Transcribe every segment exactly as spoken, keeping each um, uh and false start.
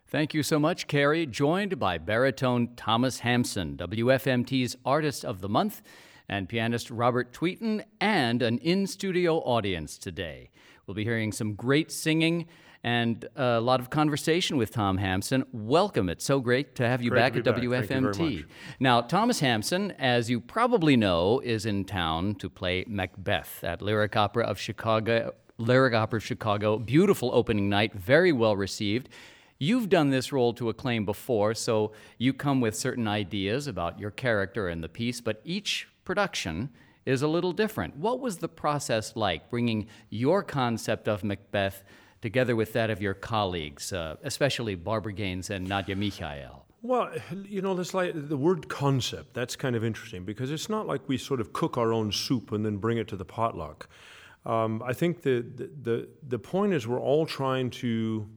Thank you so much, Carrie. Joined by baritone Thomas Hampson, W F M T's Artist of the Month, and pianist Robert Tweeton, and an in-studio audience today. We'll be hearing some great singing and a lot of conversation with Tom Hampson. Welcome. It's so great to have you Great back to at be back. W F M T. Thank you very much. Now, Thomas Hampson, as you probably know, is in town to play Macbeth at Lyric Opera of Chicago. Lyric Opera of Chicago. Beautiful opening night, very well received. You've done this role to acclaim before, so you come with certain ideas about your character and the piece, but each production is a little different. What was the process like, bringing your concept of Macbeth together with that of your colleagues, uh, especially Barbara Gaines and Nadia Michael? Well, you know, that's like the word concept. That's kind of interesting because it's not like we sort of cook our own soup and then bring it to the potluck. Um, I think the, the the the point is we're all trying to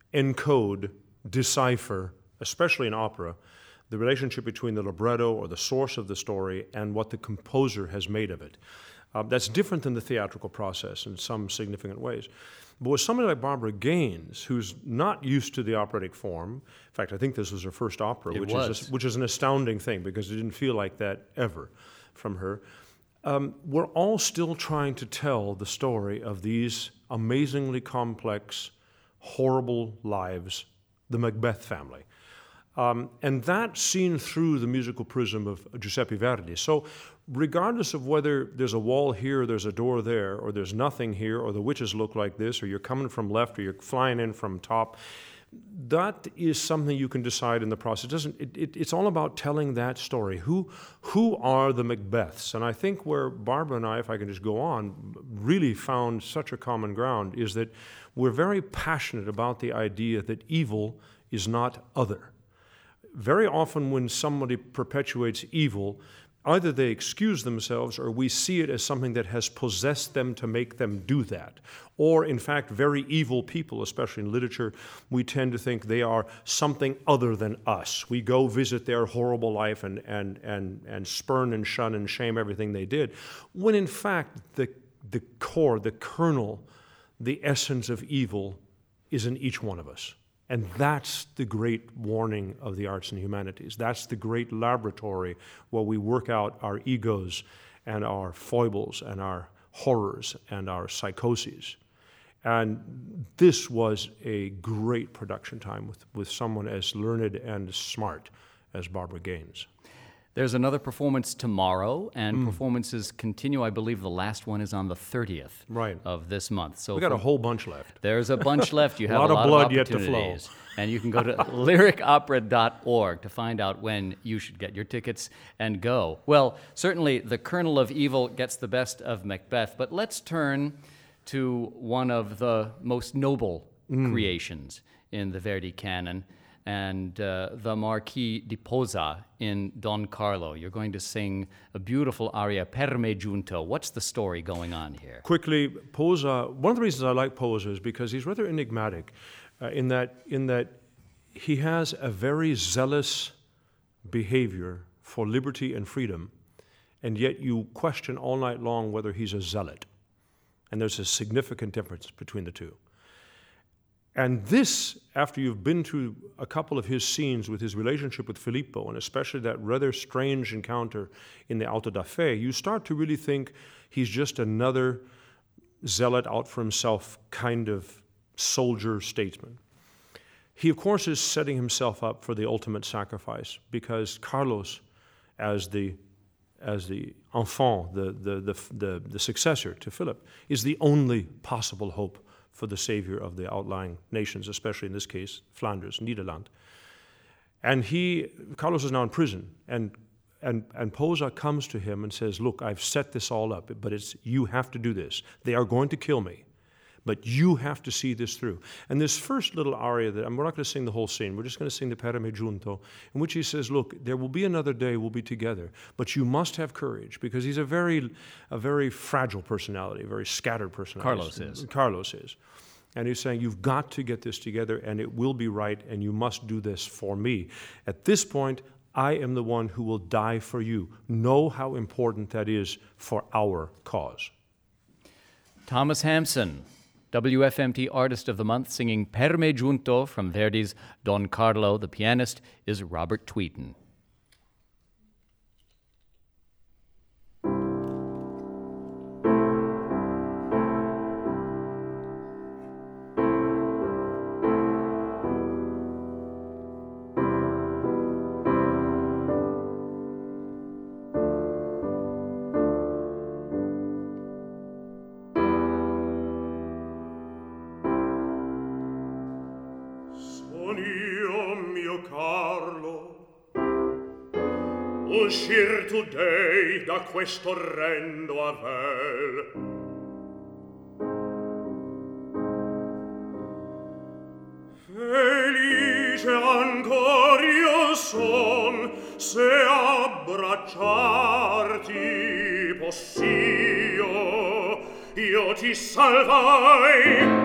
encode, decipher, especially in opera, the relationship between the libretto or the source of the story and what the composer has made of it. Uh, that's different than the theatrical process in some significant ways. But with somebody like Barbara Gaines, who's not used to the operatic form, in fact, I think this was her first opera, It which was. is a, which is an astounding thing because it didn't feel like that ever from her. Um, we're all still trying to tell the story of these amazingly complex, horrible lives, the Macbeth family. Um, and that's seen through the musical prism of Giuseppe Verdi. So regardless of whether there's a wall here, there's a door there, or there's nothing here, or the witches look like this, or you're coming from left, or you're flying in from top, that is something you can decide in the process. It doesn't, it, it, it's all about telling that story. Who, who are the Macbeths? And I think where Barbara and I, if I can just go on, really found such a common ground is that we're very passionate about the idea that evil is not other. Very often when somebody perpetuates evil, either they excuse themselves or we see it as something that has possessed them to make them do that. Or, in fact, very evil people, especially in literature, we tend to think they are something other than us. We go visit their horrible life and, and, and, and spurn and shun and shame everything they did, when in fact the, the core, the kernel, the essence of evil is in each one of us. And that's the great warning of the arts and humanities. That's the great laboratory where we work out our egos and our foibles and our horrors and our psychoses. And this was a great production time with, with someone as learned and smart as Barbara Gaines. There's another performance tomorrow, and mm. performances continue. I believe the last one is on the thirtieth right. of this month. So we got a whole bunch left. There's a bunch left. You have a lot, a lot of blood of yet to flow. And you can go to lyric opera dot org to find out when you should get your tickets and go. Well, certainly the kernel of evil gets the best of Macbeth, but let's turn to one of the most noble mm. creations in the Verdi canon, and uh, the Marquis di Posa in Don Carlo. You're going to sing a beautiful aria, Per me giunto. What's the story going on here? Quickly, Posa, one of the reasons I like Posa is because he's rather enigmatic uh, in that in that he has a very zealous behavior for liberty and freedom, and yet you question all night long whether he's a zealot. And there's a significant difference between the two. And this, after you've been through a couple of his scenes with his relationship with Filippo, and especially that rather strange encounter in the Auto da Fe, you start to really think he's just another zealot out for himself kind of soldier statesman. He, of course, is setting himself up for the ultimate sacrifice because Carlos, as the as the enfant, the, the, the, the, the successor to Philip, is the only possible hope for the savior of the outlying nations, especially in this case, Flanders, Nederland. And he, Carlos is now in prison, and and and Posa comes to him and says, look, I've set this all up, but it's you have to do this. They are going to kill me, but you have to see this through. And this first little aria, that and we're not going to sing the whole scene, we're just going to sing the Per me giunto, in which he says, look, there will be another day, we'll be together, but you must have courage, because he's a very, a very fragile personality, a very scattered personality. Carlos is. Carlos is. And he's saying, you've got to get this together, and it will be right, and you must do this for me. At this point, I am the one who will die for you. Know how important that is for our cause. Thomas Hampson, W F M T Artist of the Month, singing Per me giunto from Verdi's Don Carlo. The pianist is Robert Tweeton. Uscir today da questo orrendo avel. Felice ancor io son, se abbracciarti possio, io ti salvai.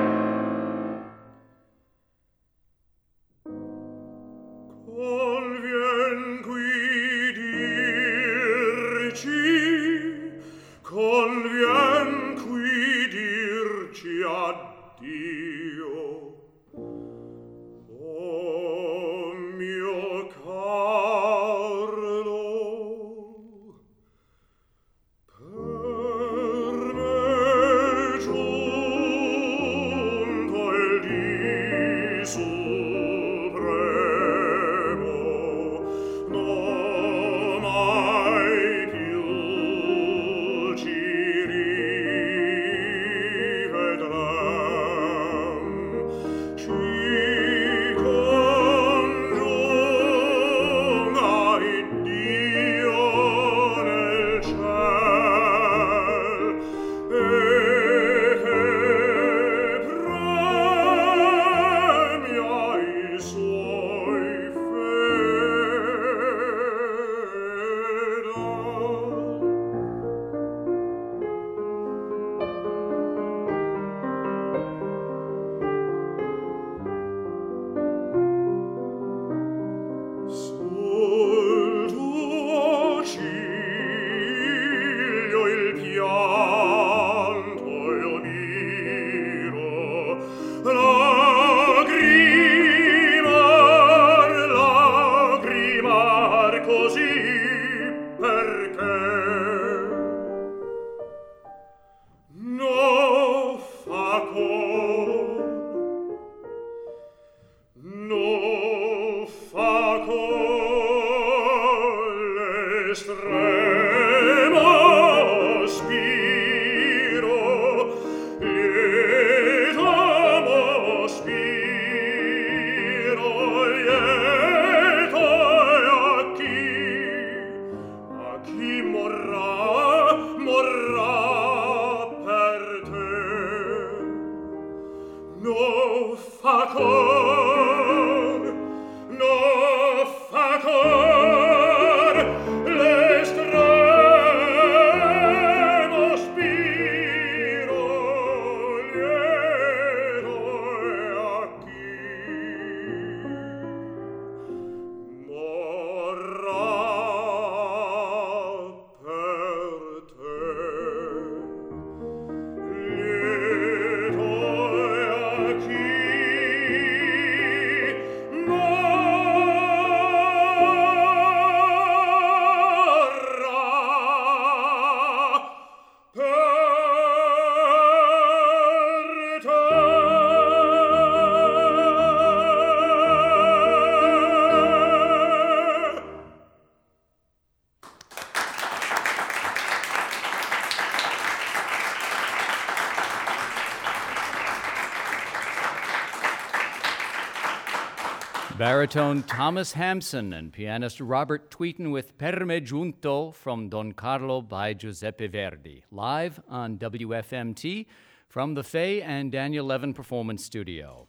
Baritone Thomas Hampson and pianist Robert Tweeton with Per me giunto from Don Carlo by Giuseppe Verdi, live on W F M T from the Faye and Daniel Levin Performance Studio.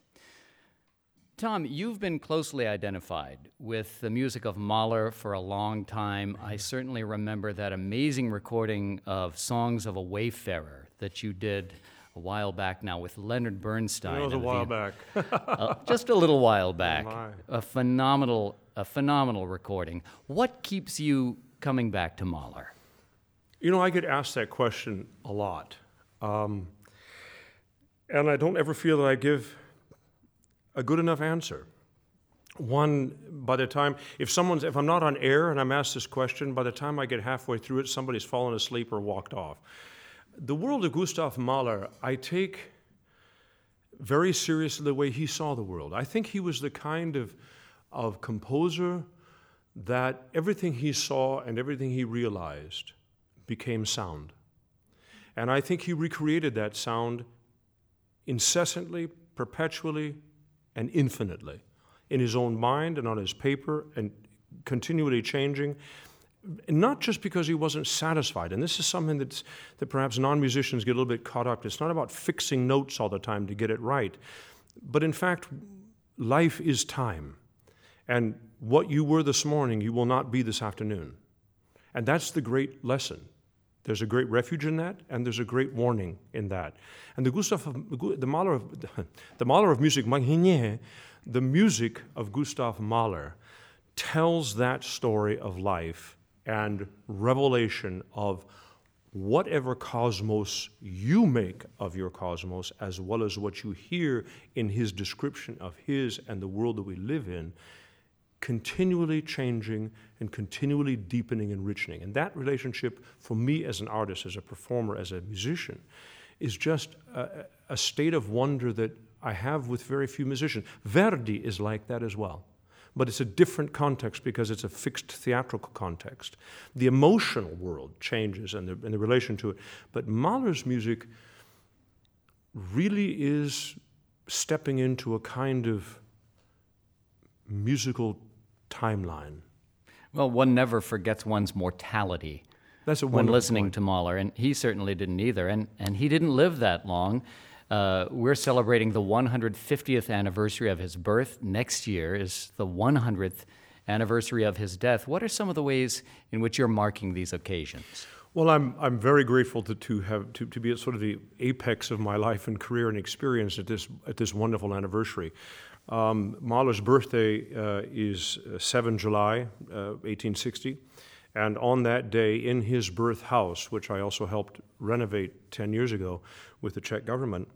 Tom, you've been closely identified with the music of Mahler for a long time. I certainly remember that amazing recording of Songs of a Wayfarer that you did a while back now with Leonard Bernstein. It was a while the, back. uh, just a little while back. Oh my. A phenomenal, a phenomenal recording. What keeps you coming back to Mahler? You know, I get asked that question a lot. Um, And I don't ever feel that I give a good enough answer. One, by the time, if someone's, if I'm not on air and I'm asked this question, by the time I get halfway through it, somebody's fallen asleep or walked off. The world of Gustav Mahler, I take very seriously the way he saw the world. I think he was the kind of, of composer that everything he saw and everything he realized became sound. And I think he recreated that sound incessantly, perpetually, and infinitely in his own mind and on his paper, and continually changing. Not just because he wasn't satisfied, and this is something that's, that perhaps non-musicians get a little bit caught up. It's not about fixing notes all the time to get it right, but in fact, life is time. And what you were this morning, you will not be this afternoon. And that's the great lesson. There's a great refuge in that, and there's a great warning in that. And the Gustav, the Mahler of, the Mahler of music, the music of Gustav Mahler tells that story of life and revelation of whatever cosmos you make of your cosmos, as well as what you hear in his description of his and the world that we live in, continually changing and continually deepening and enriching. And that relationship, for me as an artist, as a performer, as a musician, is just a, a state of wonder that I have with very few musicians. Verdi is like that as well. But it's a different context because it's a fixed theatrical context. The emotional world changes and the, and the relation to it. But Mahler's music really is stepping into a kind of musical timeline. Well, one never forgets one's mortality. That's a when listening point. to Mahler, and he certainly didn't either. And, and he didn't live that long. Uh, we're celebrating the one hundred fiftieth anniversary of his birth. Next year is the one hundredth anniversary of his death. What are some of the ways in which you're marking these occasions? Well, I'm I'm very grateful to, to have to, to be at sort of the apex of my life and career and experience at this at this wonderful anniversary. Um, Mahler's birthday uh, is the seventh of July, uh, eighteen sixty, and on that day, in his birth house, which I also helped renovate ten years ago with the Czech government,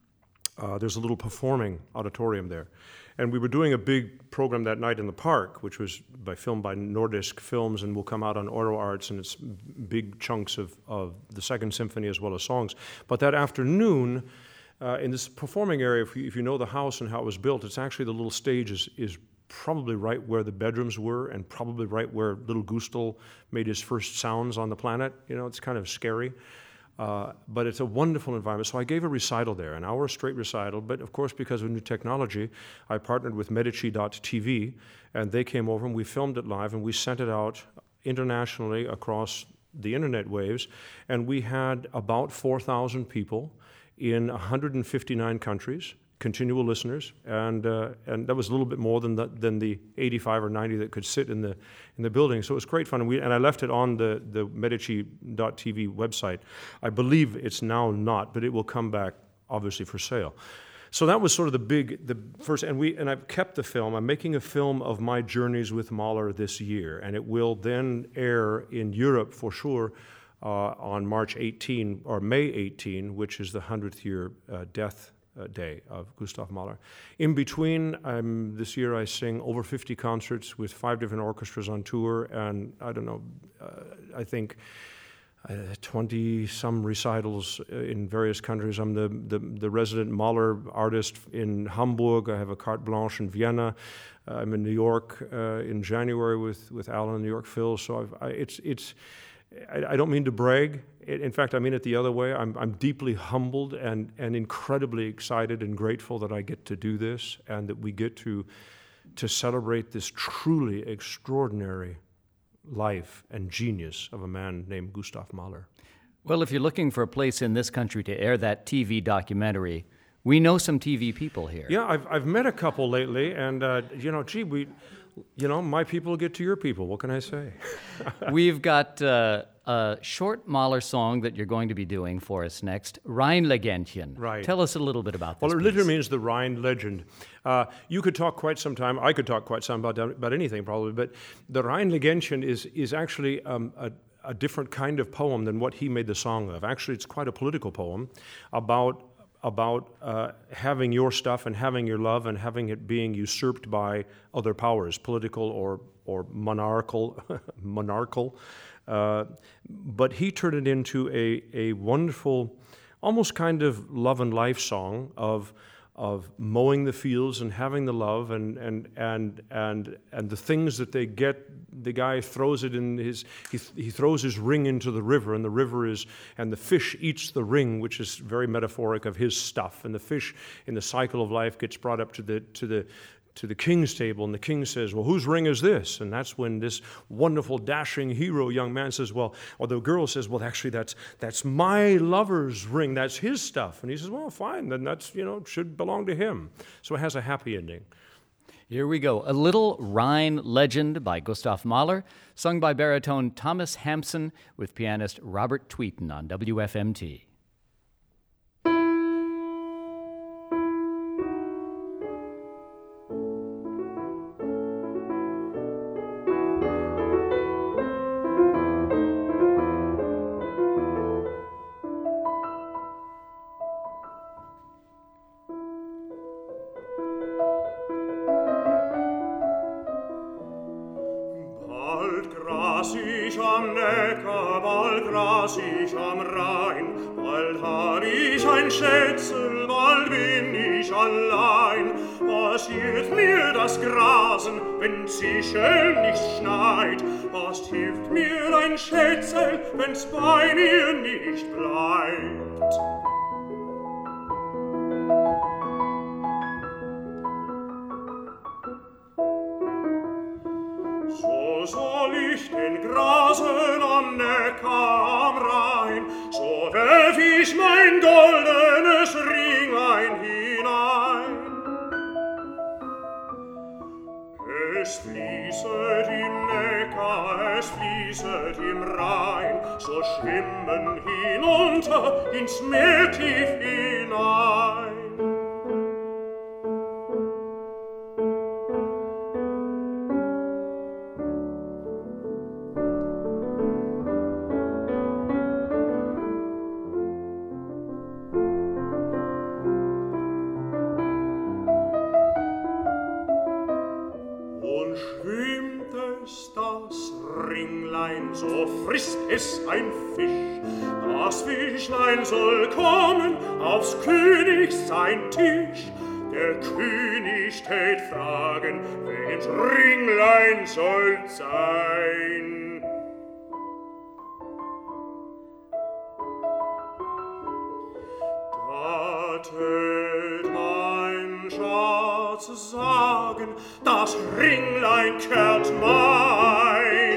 uh, there's a little performing auditorium there. And we were doing a big program that night in the park, which was by filmed by Nordisk Films and will come out on Oro Arts, and it's big chunks of, of the Second Symphony as well as songs. But that afternoon, uh, in this performing area, if you, if you know the house and how it was built, it's actually the little stage is, is probably right where the bedrooms were and probably right where little Gustl made his first sounds on the planet. You know, it's kind of scary. Uh, but it's a wonderful environment. So I gave a recital there, an hour straight recital. But of course, because of new technology, I partnered with Medici dot T V, and they came over and we filmed it live and we sent it out internationally across the internet waves. And we had about four thousand people in one hundred fifty-nine countries, continual listeners, and uh, and that was a little bit more than the, than the eighty-five or ninety that could sit in the in the building. So it was great fun, and we and I left it on the the Medici dot T V website. I believe it's now not, but it will come back obviously for sale. So that was sort of the big the first, and we and I've kept the film. I'm making a film of my journeys with Mahler this year, and it will then air in Europe for sure. Uh, on March eighteenth or May eighteenth, which is the hundredth year uh, death uh, day of Gustav Mahler. In between, um, this year I sing over fifty concerts with five different orchestras on tour, and I don't know, uh, I think twenty-some recitals in various countries. I'm the, the, the resident Mahler artist in Hamburg. I have a carte blanche in Vienna. Uh, I'm in New York uh, in January with, with Alan and New York Phil. So I've, I, it's it's. I, I don't mean to brag. In fact, I mean it the other way. I'm, I'm deeply humbled and, and incredibly excited and grateful that I get to do this and that we get to, to celebrate this truly extraordinary life and genius of a man named Gustav Mahler. Well, if you're looking for a place in this country to air that T V documentary, we know some T V people here. Yeah, I've, I've met a couple lately, and, uh, you know, gee, we... You know, my people get to your people. What can I say? We've got uh, a short Mahler song that you're going to be doing for us next, Rheinlegendchen. Right. Tell us a little bit about this. Well, it piece. literally means the Rhine legend. Uh, you could talk quite some time. I could talk quite some about, about anything probably, but the Rheinlegendchen is, is actually um, a, a different kind of poem than what he made the song of. Actually, it's quite a political poem about about uh, having your stuff and having your love and having it being usurped by other powers, political or or monarchical, monarchical. Uh, but he turned it into a a wonderful, almost kind of love and life song of of mowing the fields and having the love and and and and and the things that they get. The guy throws it in his he he throws his ring into the river, and the river is and the fish eats the ring, which is very metaphoric of his stuff. And the fish in the cycle of life gets brought up to the to the to the king's table, and the king says, well, whose ring is this? And that's when this wonderful, dashing hero young man says, well, or the girl says, well, actually, that's that's my lover's ring. That's his stuff. And he says, well, fine, then that's, you know, should belong to him. So it has a happy ending. Here we go. A Little Rhine Legend by Gustav Mahler, sung by baritone Thomas Hampson with pianist Robert Tweeten on W F M T. Wenn's bei mir nicht bleibt. So soll ich den grasen am Neckar am Rhein, so werf ich mein goldenes Ringlein hinein. Es fließet im Neckar, es fließet im Rhein, so schwimmen hinunter ins Meer tief hinein. So frisst es ein Fisch, das Fischlein soll kommen aufs Königs sein Tisch. Der König tät fragen, wem's Ringlein soll sein. Da tät mein Schatz sagen, das Ringlein kehrt mein.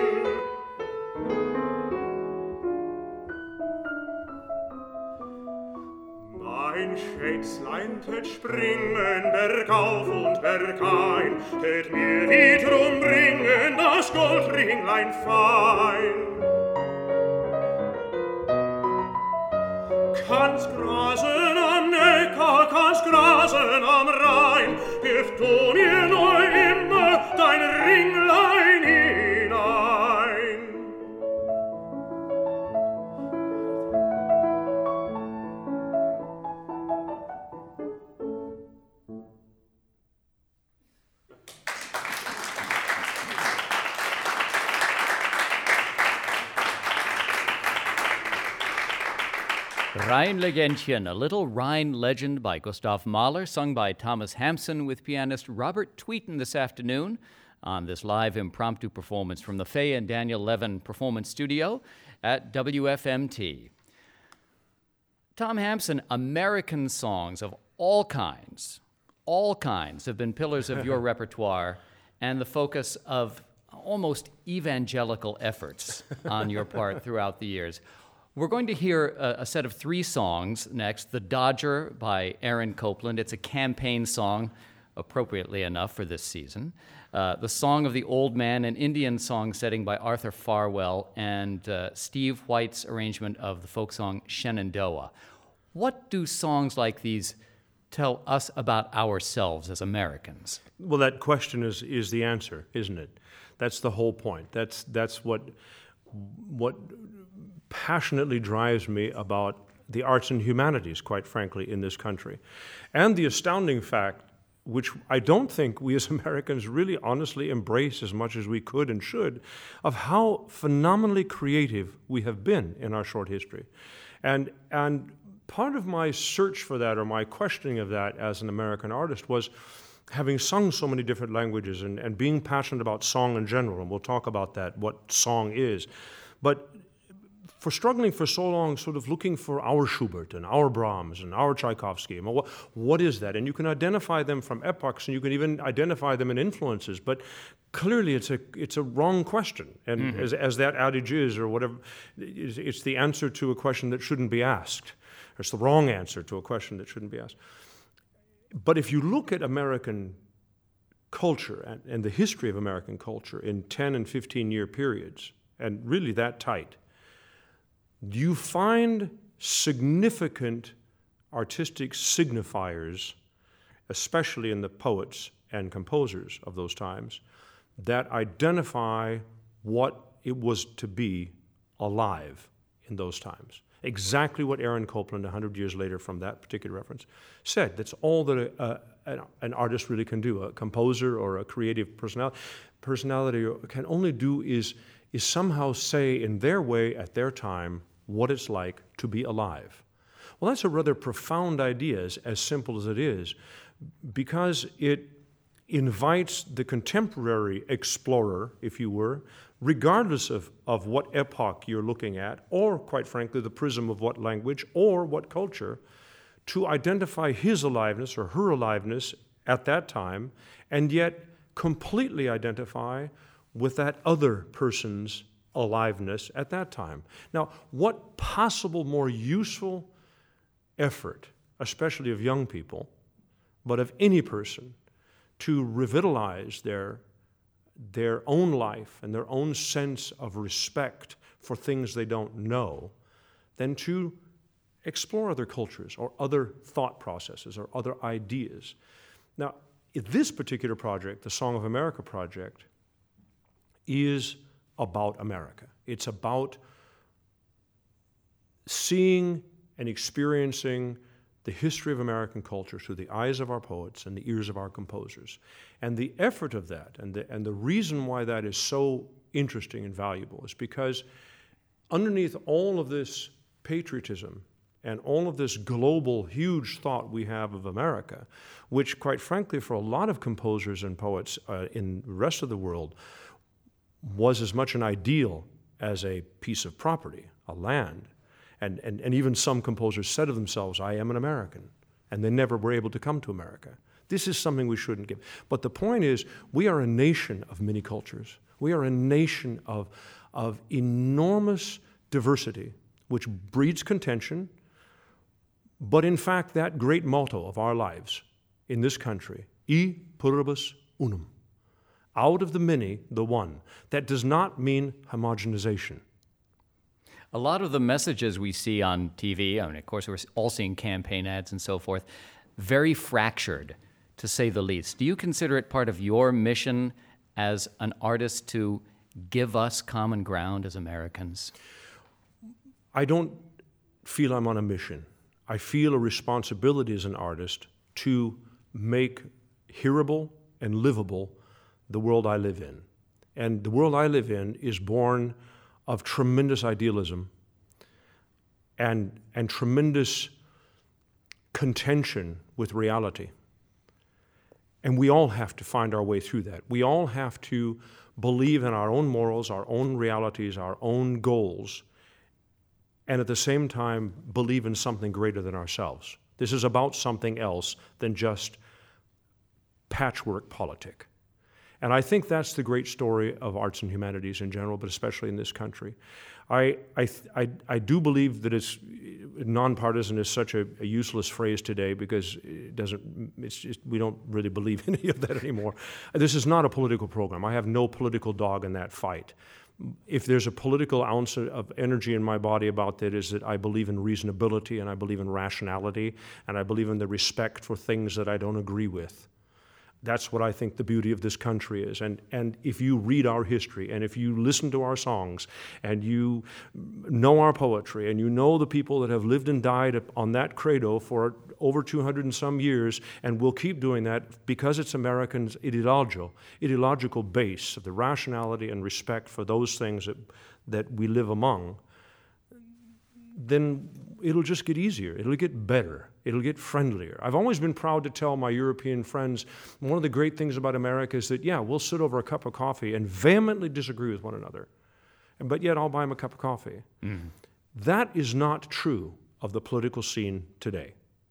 Schätzlein tät springen bergauf und bergein, tät mir wiederum bringen das Goldringlein fein. Kannst grasen am Neckar, kannst grasen am Rhein, wirf du mir nur immer dein Ringlein hinein. Rheinlegendchen, A Little Rhine Legend by Gustav Mahler, sung by Thomas Hampson with pianist Robert Tweeten this afternoon on this live impromptu performance from the Faye and Daniel Levin Performance Studio at W F M T. Tom Hampson, American songs of all kinds, all kinds have been pillars of your repertoire and the focus of almost evangelical efforts on your part throughout the years. We're going to hear a, a set of three songs next. The Dodger by Aaron Copland. It's a campaign song, appropriately enough for this season. Uh, the Song of the Old Man, an Indian song setting by Arthur Farwell, and uh, Steve White's arrangement of the folk song Shenandoah. What do songs like these tell us about ourselves as Americans? Well, that question is is the answer, isn't it? That's the whole point. That's that's what what passionately drives me about the arts and humanities, quite frankly, in this country. And the astounding fact, which I don't think we as Americans really honestly embrace as much as we could and should, of how phenomenally creative we have been in our short history. And, and part of my search for that, or my questioning of that as an American artist, was having sung so many different languages and, and being passionate about song in general, and we'll talk about that, what song is. But for struggling for so long, sort of looking for our Schubert and our Brahms and our Tchaikovsky, and what, what is that? And you can identify them from epochs, and you can even identify them in influences, but clearly it's a it's a wrong question. And mm-hmm. as, as that adage is, or whatever, it's, it's the answer to a question that shouldn't be asked. It's the wrong answer to a question that shouldn't be asked. But if you look at American culture and, and the history of American culture in ten and fifteen year periods, and really that tight, you find significant artistic signifiers, especially in the poets and composers of those times, that identify what it was to be alive in those times. Exactly what Aaron Copland, one hundred years later from that particular reference, said. That's all that a, a, an, an artist really can do. A composer or a creative personality, personality can only do is is somehow say in their way at their time what it's like to be alive. Well, that's a rather profound idea, as, as simple as it is, because it invites the contemporary explorer, if you were, regardless of, of what epoch you're looking at, or quite frankly, the prism of what language or what culture, to identify his aliveness or her aliveness at that time, and yet completely identify with that other person's aliveness at that time. Now, what possible more useful effort, especially of young people, but of any person, to revitalize their, their own life and their own sense of respect for things they don't know, than to explore other cultures or other thought processes or other ideas. Now, this particular project, the Song of America project, is about America. It's about seeing and experiencing the history of American culture through the eyes of our poets and the ears of our composers. And the effort of that, and the, and the reason why that is so interesting and valuable, is because underneath all of this patriotism and all of this global, huge thought we have of America, which, quite frankly, for a lot of composers and poets uh, in the rest of the world, was as much an ideal as a piece of property, a land. And, and, and even some composers said of themselves, I am an American, and they never were able to come to America. This is something we shouldn't give. But the point is, we are a nation of many cultures. We are a nation of, of enormous diversity, which breeds contention. But in fact, that great motto of our lives in this country, e pluribus unum, out of the many, the one, that does not mean homogenization. A lot of the messages we see on T V, I mean, of course, we're all seeing campaign ads and so forth, very fractured, to say the least. Do you consider it part of your mission as an artist to give us common ground as Americans? I don't feel I'm on a mission. I feel a responsibility as an artist to make hearable and livable the world I live in. And the world I live in is born of tremendous idealism and, and tremendous contention with reality. And we all have to find our way through that. We all have to believe in our own morals, our own realities, our own goals, and at the same time believe in something greater than ourselves. This is about something else than just patchwork politic. And I think that's the great story of arts and humanities in general, but especially in this country. I, I, I, I do believe that it's, nonpartisan is such a, a useless phrase today because it doesn't, it's just, we don't really believe in any of that anymore. This is not a political program. I have no political dog in that fight. If there's a political ounce of energy in my body about that, is that I believe in reasonability and I believe in rationality and I believe in the respect for things that I don't agree with. That's what I think the beauty of this country is. And, and if you read our history, and if you listen to our songs, and you know our poetry, and you know the people that have lived and died on that credo for over two hundred and some years, and will keep doing that because it's Americans' ideological, ideological base of the rationality and respect for those things that, that we live among, then it'll just get easier. It'll get better. It'll get friendlier. I've always been proud to tell my European friends, one of the great things about America is that, yeah, we'll sit over a cup of coffee and vehemently disagree with one another, but yet I'll buy them a cup of coffee. Mm. That is not true of the political scene today.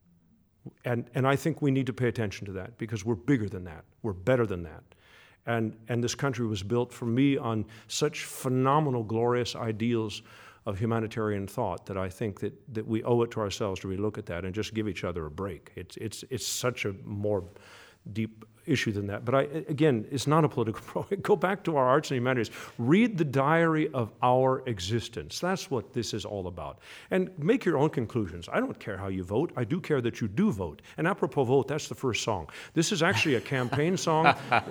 And, and I think we need to pay attention to that because we're bigger than that. We're better than that. And, and this country was built, for me, on such phenomenal, glorious ideals of humanitarian thought that I think that, that we owe it to ourselves to really look at that and just give each other a break. It's, it's, it's such a more deep issue than that. But I, again, it's not a political problem. Go back to our arts and humanities. Read the diary of our existence. That's what this is all about. And make your own conclusions. I don't care how you vote. I do care that you do vote. And apropos vote, that's the first song. This is actually a campaign song.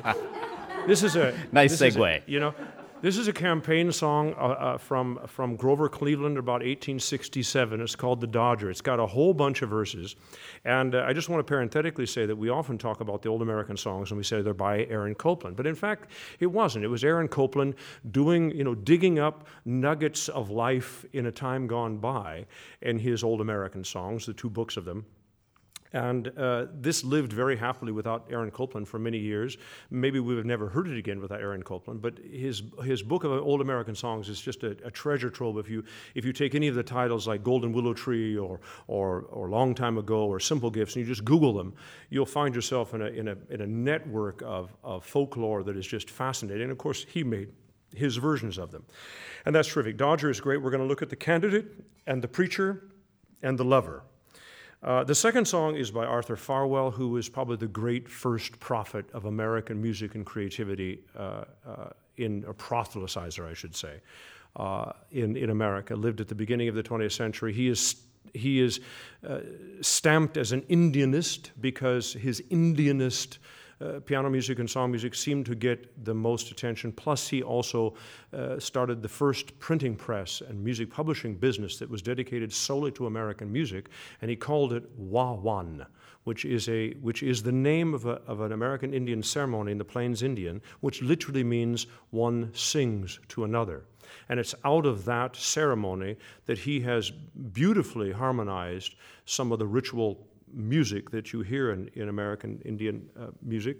This is a... Nice segue. A, you know... This is a campaign song uh, uh, from, from Grover Cleveland about eighteen sixty-seven. It's called The Dodger. It's got a whole bunch of verses. And uh, I just want to parenthetically say that we often talk about the old American songs and we say they're by Aaron Copland. But in fact, it wasn't. It was Aaron Copland doing, you know, digging up nuggets of life in a time gone by in his old American songs, the two books of them. And uh, this lived very happily without Aaron Copland for many years. Maybe we would have never heard it again without Aaron Copland, but his his book of old American songs is just a, a treasure trove. If you if you take any of the titles like Golden Willow Tree or or or Long Time Ago or Simple Gifts and you just Google them, you'll find yourself in a in a in a network of, of folklore that is just fascinating. And of course, he made his versions of them. And that's terrific. Dodger is great. We're going to look at the candidate and the preacher and the lover. Uh, the second song is by Arthur Farwell, who is probably the great first prophet of American music and creativity, uh, uh, in a proselytizer, I should say, uh, in, in America. Lived at the beginning of the twentieth century. He is, he is uh, stamped as an Indianist because his Indianist Uh, piano music and song music seemed to get the most attention. Plus, he also uh, started the first printing press and music publishing business that was dedicated solely to American music, and he called it Wah-Wan, which is a which is the name of, a, of an American Indian ceremony in the Plains Indian, which literally means one sings to another. And it's out of that ceremony that he has beautifully harmonized some of the ritual music that you hear in, in American Indian uh, music.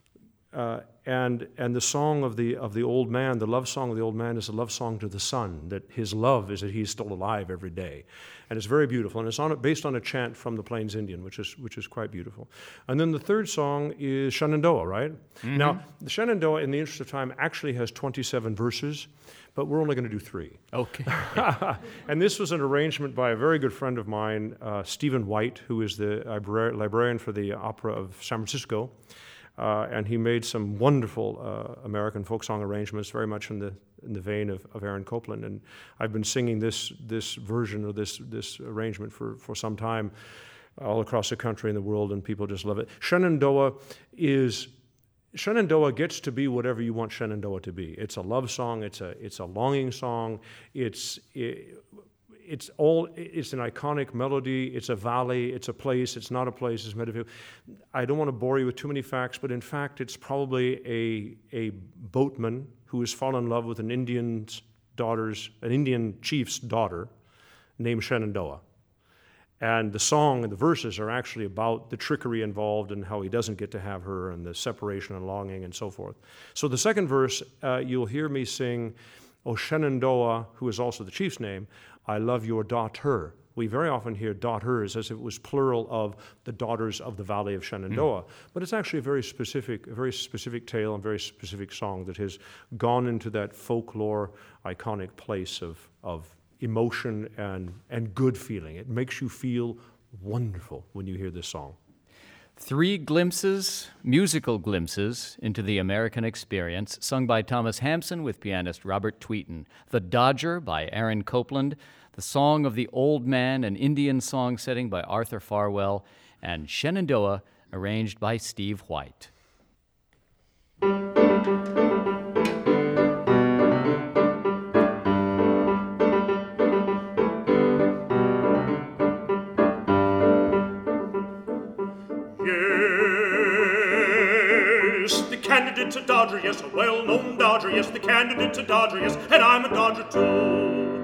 Uh, and and the song of the of the old man, the love song of the old man is a love song to the son, that his love is that he's still alive every day. And it's very beautiful. And it's on based on a chant from the Plains Indian, which is which is quite beautiful. And then the third song is Shenandoah, right? Mm-hmm. Now, the Shenandoah, in the interest of time, actually has twenty-seven verses, but we're only going to do three. Okay. And this was an arrangement by a very good friend of mine, uh, Stephen White, who is the libra- librarian for the Opera of San Francisco. Uh, and he made some wonderful uh, American folk song arrangements, very much in the in the vein of, of Aaron Copland. And I've been singing this this version or this this arrangement for, for some time, all across the country and the world, and people just love it. Shenandoah is Shenandoah gets to be whatever you want Shenandoah to be. It's a love song. It's a it's a longing song. It's it, It's all. It's an iconic melody. It's a valley. It's a place. It's not a place. It's metaphysical. I don't want to bore you with too many facts, but in fact, it's probably a a boatman who has fallen in love with an Indian's daughter's, an Indian chief's daughter, named Shenandoah. And the song and the verses are actually about the trickery involved and how he doesn't get to have her and the separation and longing and so forth. So the second verse, uh, you'll hear me sing, "O Shenandoah," who is also the chief's name, "I love your daughter." We very often hear daughters as if it was plural of the daughters of the Valley of Shenandoah. Mm. But it's actually a very specific, a very specific tale and very specific song that has gone into that folklore, iconic place of, of emotion and, and good feeling. It makes you feel wonderful when you hear this song. Three glimpses, musical glimpses, into the American experience, sung by Thomas Hampson with pianist Robert Tweeton. The Dodger by Aaron Copland, The Song of the Old Man, an Indian song setting by Arthur Farwell, and Shenandoah, arranged by Steve White. candidate to Dodger, yes, a well-known Dodger, yes, the candidate to Dodger, yes, and I'm a Dodger too.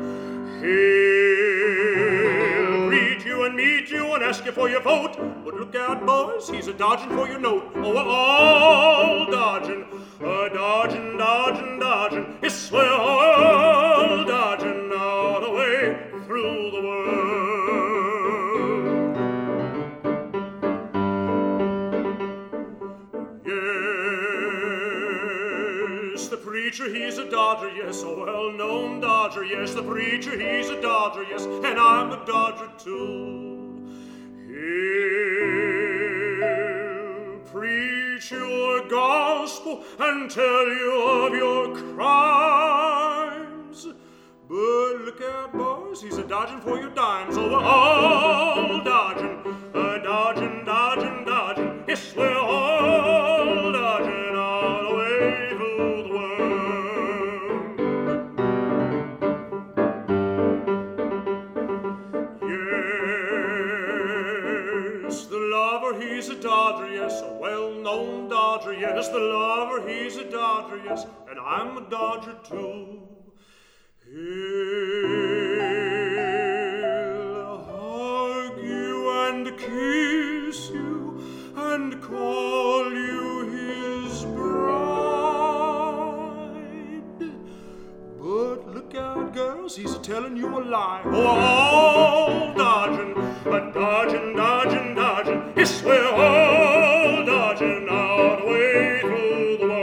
He'll greet you and meet you and ask you for your vote, but look out, boys, he's a dodging for your note. Oh, we're all dodging, a dodging, dodging, dodging. Yes, we're all dodging all the way through the world. Yes, the preacher, he's a Dodger, yes, a well-known Dodger, yes, the preacher, he's a Dodger, yes, and I'm a Dodger too. He'll preach your gospel and tell you of your crimes, but look out, boys, he's a dodging for your dimes. Oh, we're all dodging, a dodging, dodging, dodging. Yes, we're all dodging all the way through the world. Yes, the lover, he's a Dodger, yes, a well-known Dodger, yes, the lover, he's a Dodger, yes, and I'm a Dodger too. He'll hug you and kiss you and call you his bride. But look out, girls, he's a-telling you a lie. Oh, all dodging, but dodging, dodging, dodging. Yes, we're all dodging all the way through the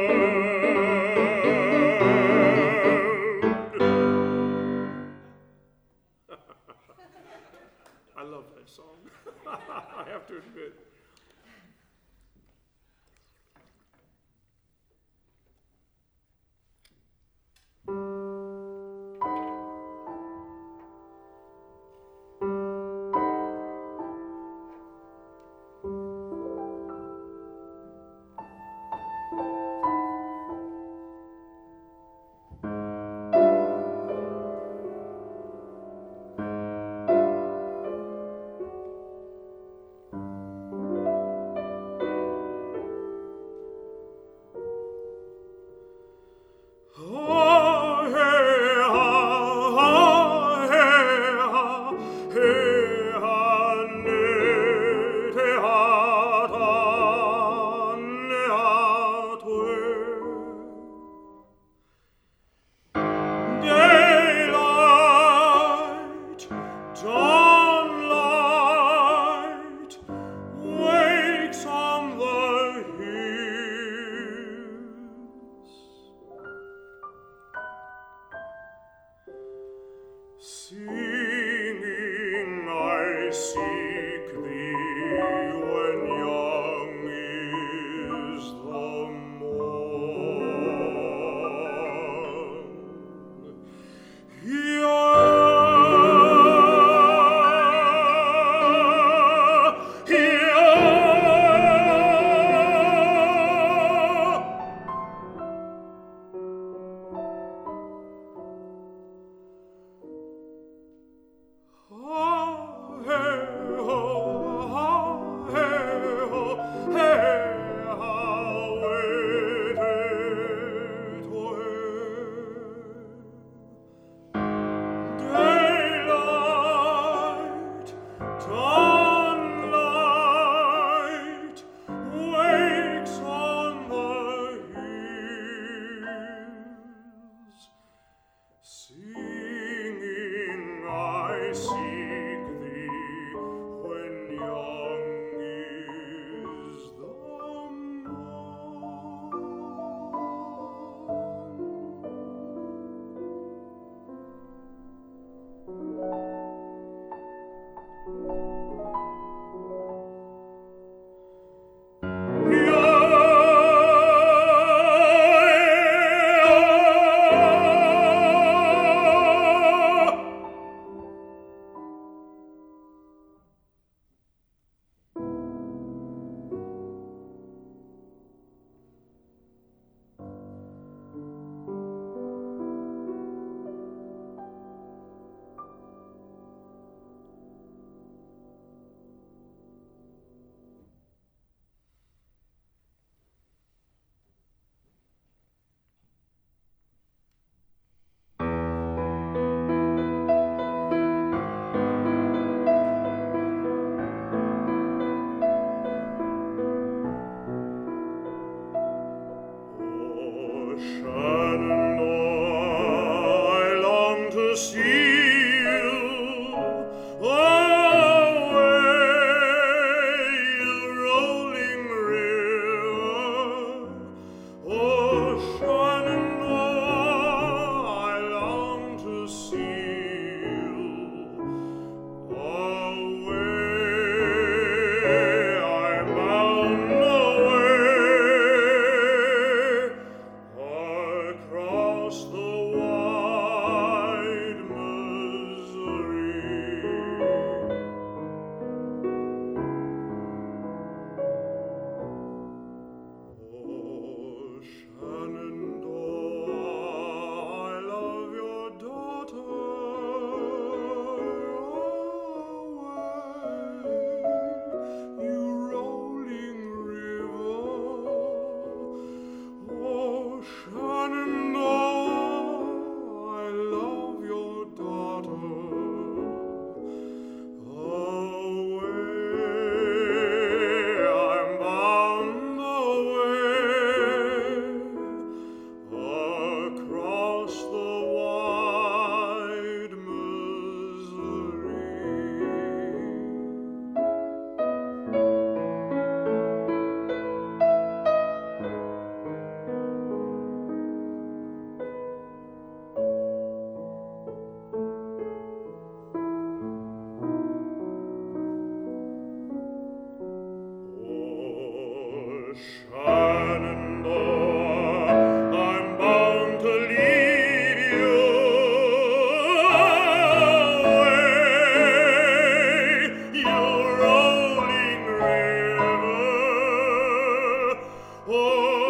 I love that song. I have to admit.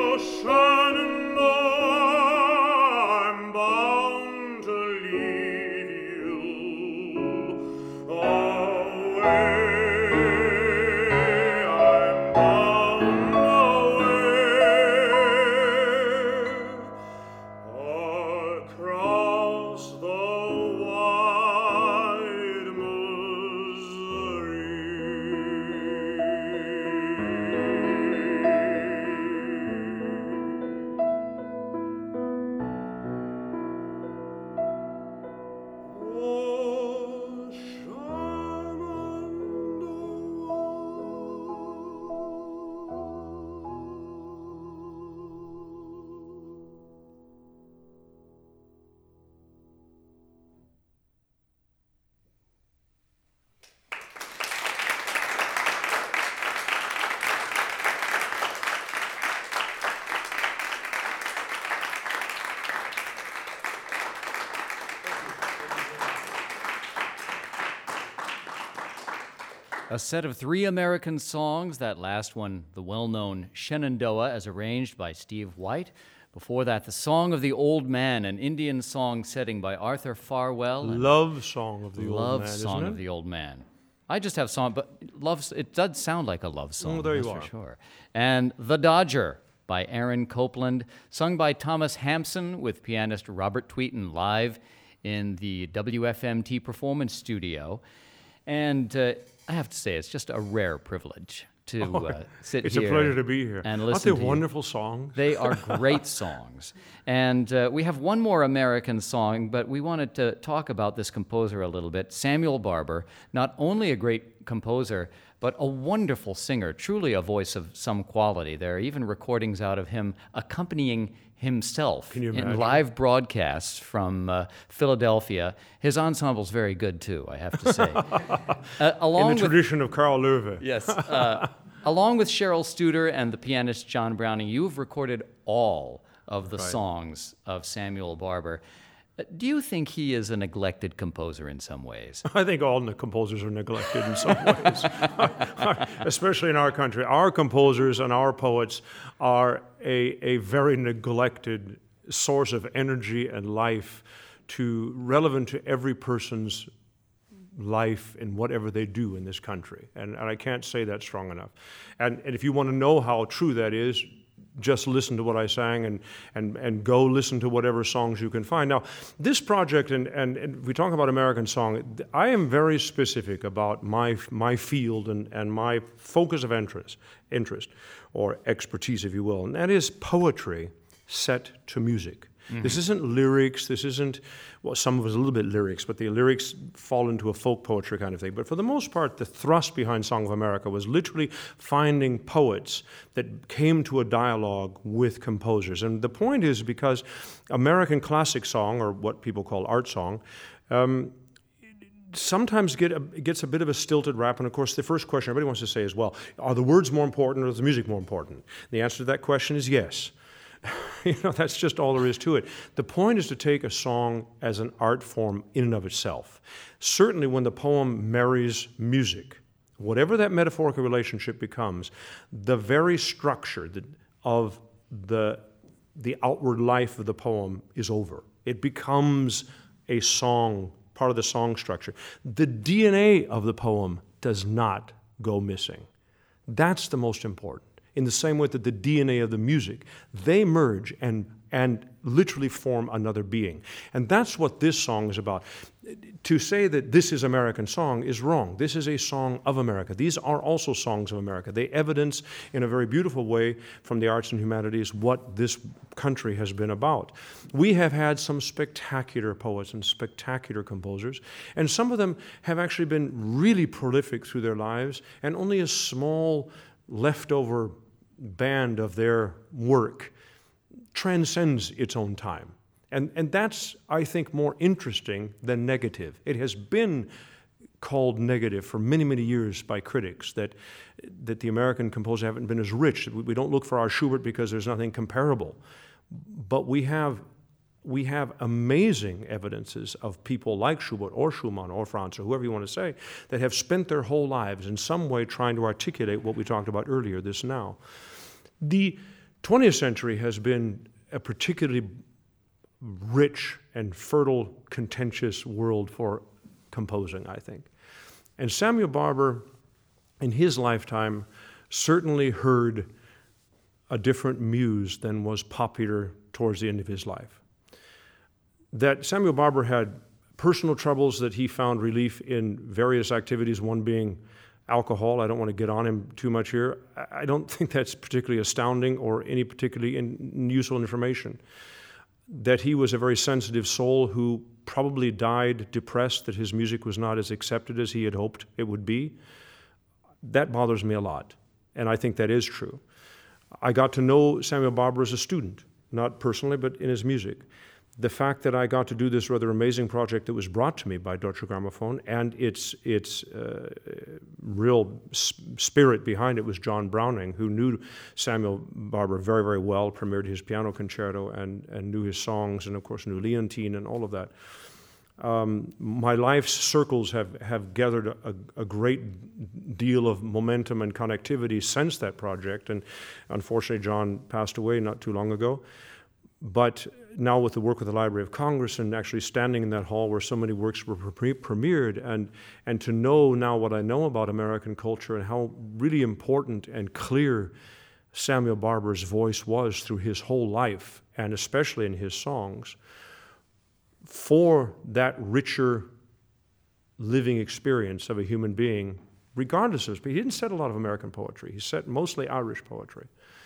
A set of three American songs, that last one, the well-known Shenandoah, as arranged by Steve White. Before that, The Song of the Old Man, an Indian song setting by Arthur Farwell. Love Song of the Old Man, Love isn't Song it? of the Old Man. I just have song, but love, it does sound like a love song, Oh, there you that's are. for sure. And The Dodger by Aaron Copland, sung by Thomas Hampson with pianist Robert Tweeton live in the W F M T Performance Studio. And uh, I have to say, it's just a rare privilege to uh, sit It's here. a pleasure to be here. And Aren't listen they to you. wonderful songs? They are great songs. And uh, we have one more American song, but we wanted to talk about this composer a little bit. Samuel Barber, not only a great composer, but a wonderful singer, truly a voice of some quality. There are even recordings out of him accompanying himself Can you in imagine? live broadcasts from uh, Philadelphia. His ensemble's very good, too, I have to say. uh, along In the with tradition of Carl Löwe. Yes. Uh, along with Cheryl Studer and the pianist John Browning, you've recorded all of the Right. songs of Samuel Barber. Uh, Do you think he is a neglected composer in some ways? I think all the composers are neglected in some ways, especially in our country. Our composers and our poets are a, a very neglected source of energy and life, to relevant to every person's life in whatever they do in this country. And, and I can't say that strong enough. And, and if you want to know how true that is, just listen to what I sang and, and, and go listen to whatever songs you can find. Now, this project, and, and, and we talk about American song, I am very specific about my, my field and, and my focus of interest, interest, or expertise, if you will, and that is poetry set to music. Mm-hmm. This isn't lyrics, this isn't, well, some of it's a little bit lyrics, but the lyrics fall into a folk poetry kind of thing. But for the most part, the thrust behind Song of America was literally finding poets that came to a dialogue with composers. And the point is, because American classic song, or what people call art song, um, sometimes get a, it gets a bit of a stilted rap. And of course, the first question everybody wants to say is, well, are the words more important or is the music more important? The answer to that question is yes. You know, that's just all there is to it. The point is to take a song as an art form in and of itself. Certainly when the poem marries music, whatever that metaphorical relationship becomes, the very structure of the, the outward life of the poem is over. It becomes a song, part of the song structure. The D N A of the poem does not go missing. That's the most important. In the same way that the D N A of the music, they merge and, and literally form another being. And that's what this song is about. To say that this is American song is wrong. This is a song of America. These are also songs of America. They evidence in a very beautiful way from the arts and humanities what this country has been about. We have had some spectacular poets and spectacular composers, and some of them have actually been really prolific through their lives, and only a small leftover band of their work transcends its own time. And, and that's, I think, more interesting than negative. It has been called negative for many, many years by critics, that, that the American composers haven't been as rich. We, we don't look for our Schubert because there's nothing comparable. But we have We have amazing evidences of people like Schubert or Schumann or Franz or whoever you want to say that have spent their whole lives in some way trying to articulate what we talked about earlier, this now. The twentieth century has been a particularly rich and fertile, contentious world for composing, I think. And Samuel Barber, in his lifetime, certainly heard a different muse than was popular towards the end of his life. That Samuel Barber had personal troubles that he found relief in various activities, one being alcohol. I don't want to get on him too much here. I don't think that's particularly astounding or any particularly in, useful information. That he was a very sensitive soul who probably died depressed that his music was not as accepted as he had hoped it would be. That bothers me a lot, and I think that is true. I got to know Samuel Barber as a student, not personally, but in his music. The fact that I got to do this rather amazing project that was brought to me by Deutsche Grammophon, and its its uh, real spirit behind it was John Browning, who knew Samuel Barber very, very well, premiered his piano concerto and, and knew his songs, and of course knew Leontine and all of that. Um, my life's circles have, have gathered a, a great deal of momentum and connectivity since that project, and unfortunately John passed away not too long ago. But now with the work with the Library of Congress and actually standing in that hall where so many works were pre- premiered and, and to know now what I know about American culture and how really important and clear Samuel Barber's voice was through his whole life, and especially in his songs, for that richer living experience of a human being, regardless of, he didn't set a lot of American poetry. He set mostly Irish poetry.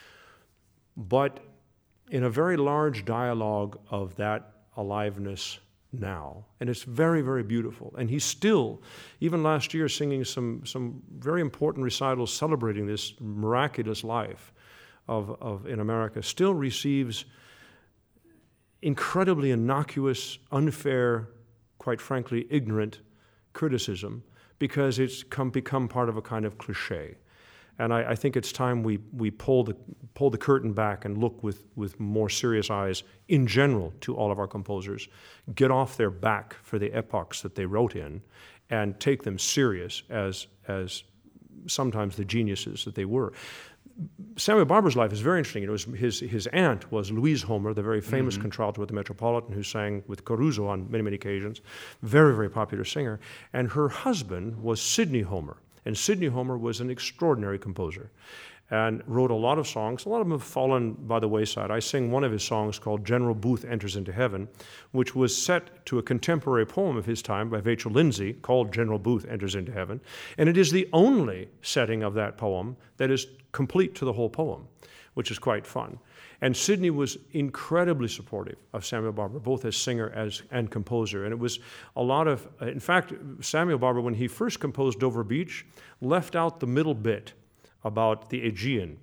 But in a very large dialogue of that aliveness now. And it's very, very beautiful. And he's still, even last year, singing some, some very important recitals celebrating this miraculous life of, of in America, still receives incredibly innocuous, unfair, quite frankly, ignorant criticism because it's come, become part of a kind of cliche. And I, I think it's time we, we pull the pull the curtain back and look with, with more serious eyes in general to all of our composers, get off their back for the epochs that they wrote in, and take them serious as as sometimes the geniuses that they were. Samuel Barber's life is very interesting. It was his his aunt was Louise Homer, the very famous mm-hmm. contralto at the Metropolitan, who sang with Caruso on many many occasions, very very popular singer, and her husband was Sidney Homer. And Sidney Homer was an extraordinary composer and wrote a lot of songs. A lot of them have fallen by the wayside. I sing one of his songs called General Booth Enters into Heaven, which was set to a contemporary poem of his time by Vachel Lindsay called General Booth Enters into Heaven. And it is the only setting of that poem that is complete to the whole poem, which is quite fun. And Sidney was incredibly supportive of Samuel Barber, both as singer as and composer. And it was a lot of, in fact, Samuel Barber, when he first composed Dover Beach, left out the middle bit about the Aegean.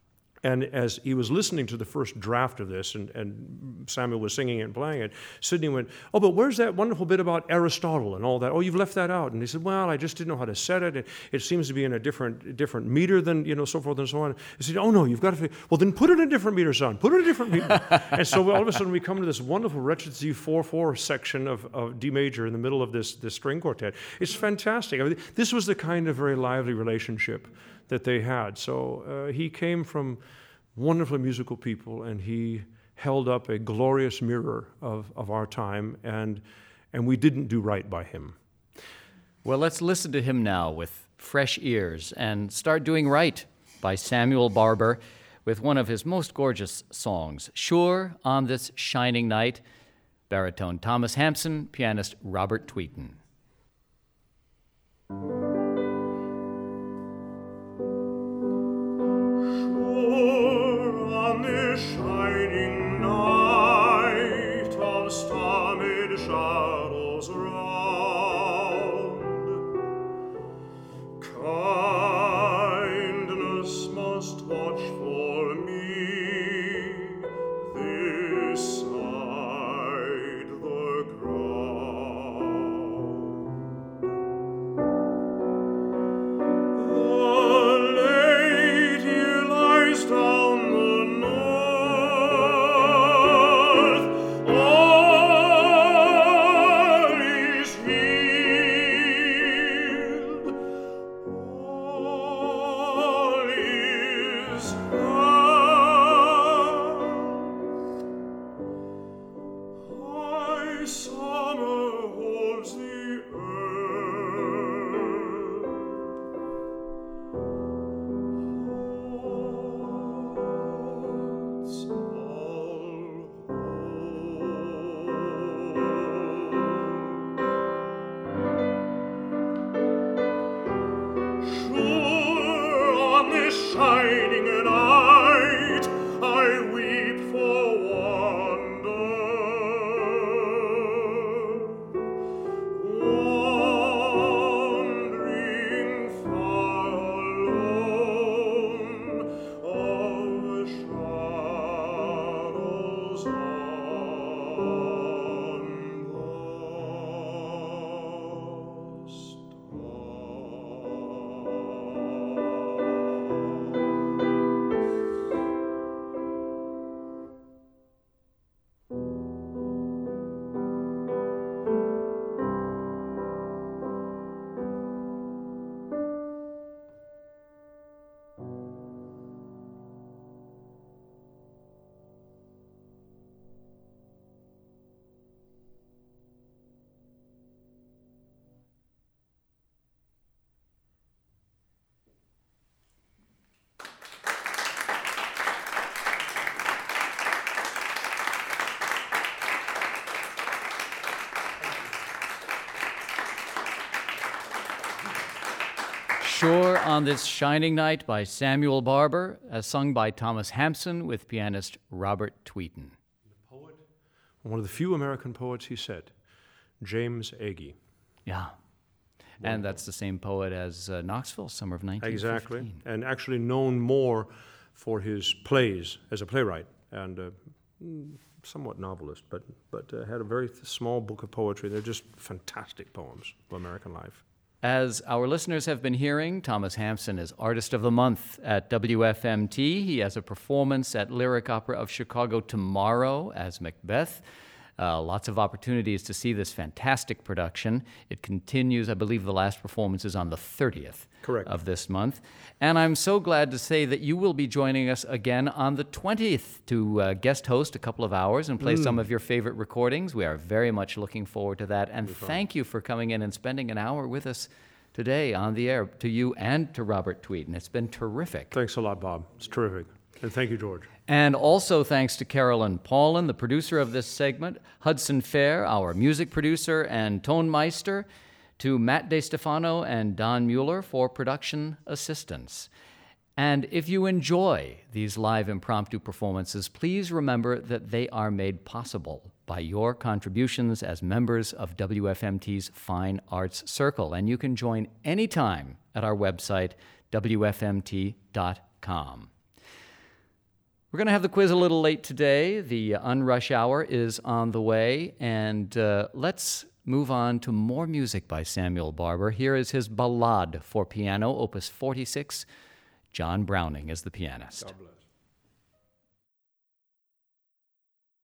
And as he was listening to the first draft of this, and, and Samuel was singing it and playing it, Sidney went, "Oh, but where's that wonderful bit about Aristotle and all that? Oh, you've left that out." And he said, "Well, I just didn't know how to set it. It, it seems to be in a different different meter than, you know, so forth and so on." He said, "Oh, no, you've got to, figure, well, then put it in a different meter, son. Put it in a different meter." And so all of a sudden we come to this wonderful Recitative four four section of, of D major in the middle of this, this string quartet. It's fantastic. I mean, this was the kind of very lively relationship that they had. So uh, he came from wonderfully musical people, and he held up a glorious mirror of, of our time, and and we didn't do right by him. Well, let's listen to him now with fresh ears and start doing right by Samuel Barber with one of his most gorgeous songs, Sure on This Shining Night, baritone Thomas Hampson, pianist Robert Tweeton. On this shining night of star-made shadows round, kindness must watch for me this side the ground. sure on this shining night by Samuel Barber, as sung by Thomas Hampson with pianist Robert Tweeton. The poet, one of the few American poets, he said, James Agee. Yeah. And that's the same poet as uh, Knoxville, summer of nineteen fifteen. Exactly, and actually known more for his plays as a playwright and uh, somewhat novelist, but but uh, had a very small book of poetry. They're just fantastic poems of American life. As our listeners have been hearing, Thomas Hampson is Artist of the Month at W F M T. He has a performance at Lyric Opera of Chicago tomorrow as Macbeth. Uh, lots of opportunities to see this fantastic production. It continues, I believe the last performance is on the thirtieth Correct. Of this month. And I'm so glad to say that you will be joining us again on the twentieth to uh, guest host a couple of hours and play mm. some of your favorite recordings. We are very much looking forward to that. And thank you for coming in and spending an hour with us today on the air, to you and to Robert Tweeton. It's been terrific. Thanks a lot, Bob. It's terrific. And thank you, George. And also thanks to Carolyn Paulin, the producer of this segment, Hudson Fair, our music producer and tone meister, to Matt DeStefano and Don Mueller for production assistance. And if you enjoy these live impromptu performances, please remember that they are made possible by your contributions as members of W F M T's Fine Arts Circle. And you can join anytime at our website, W F M T dot com. We're going to have the quiz a little late today. The Unrush Hour is on the way, and uh, let's move on to more music by Samuel Barber. Here is his Ballade for piano, opus forty-six. John Browning is the pianist. God bless.